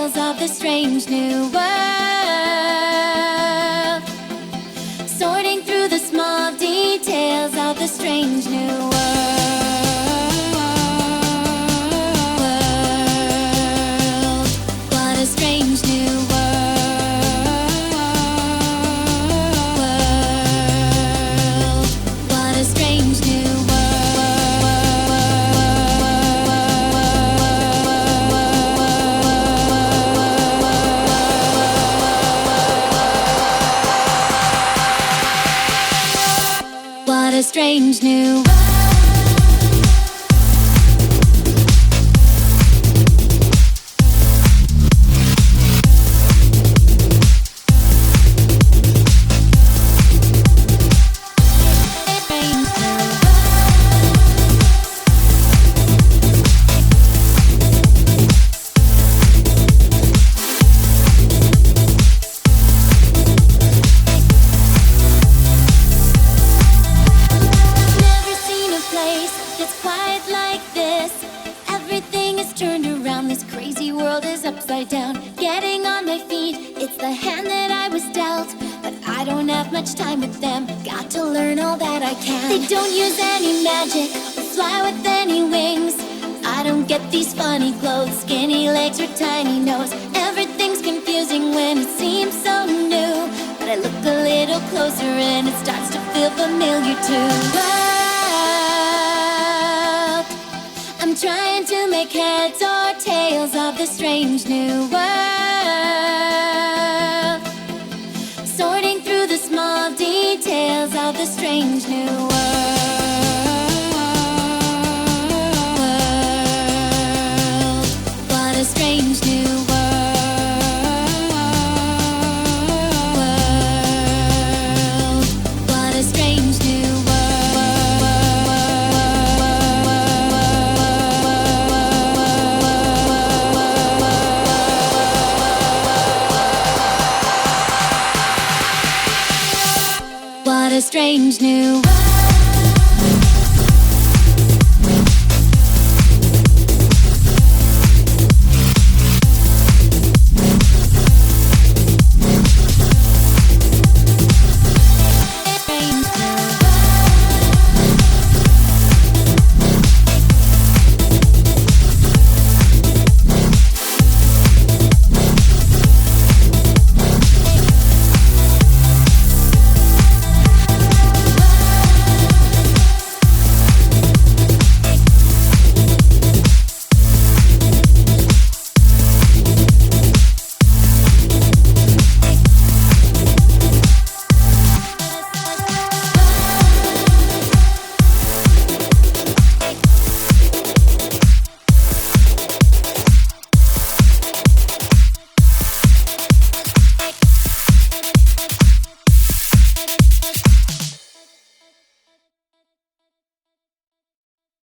tales of the strange new world. Sorting through the small details of the strange new world. What a strange new world. What a strange new world. What a strange new world. It's quiet like this. Everything is turned around. This crazy world is upside down. Getting on my feet, it's the hand that I was dealt. But I don't have much time with them. Got to learn all that I can. They don't use any magic or fly with any wings. I don't get these funny clothes, skinny legs or tiny nose. Everything's confusing when it seems so new. But I look a little closer and it starts to feel familiar too. I'm trying to make heads or tails of the strange new world. Sorting through the small details of the strange new world. What a strange new world. What a strange new world. What a strange new